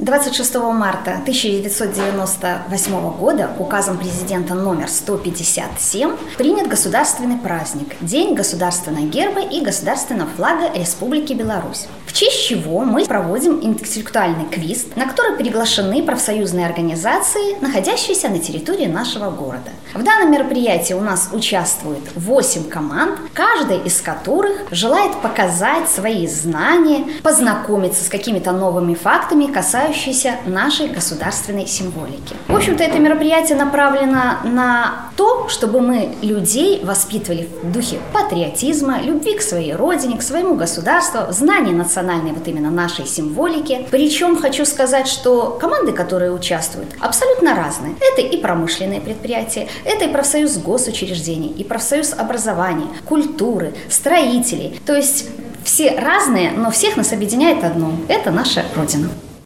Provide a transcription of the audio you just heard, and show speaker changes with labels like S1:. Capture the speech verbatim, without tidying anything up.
S1: двадцать шестого марта тысяча девятьсот девяносто восьмого года указом президента номер сто пятьдесят семь принят государственный праздник – День государственного герба и государственного флага Республики Беларусь. В честь чего мы проводим интеллектуальный квиз, на который приглашены профсоюзные организации, находящиеся на территории нашего города. В данном мероприятии у нас участвует восемь команд, каждая из которых желает показать свои знания, познакомиться с какими-то новыми фактами, касающимися нашей государственной символики. В общем-то, это мероприятие направлено на то, чтобы мы людей воспитывали в духе патриотизма, любви к своей родине, к своему государству, знания национальной вот именно нашей символики. Причем хочу сказать, что команды, которые участвуют, абсолютно разные. Это и промышленные предприятия, это и профсоюз госучреждений, и профсоюз образования, культуры, строителей. То есть все разные, но всех нас объединяет одно – это наша Родина.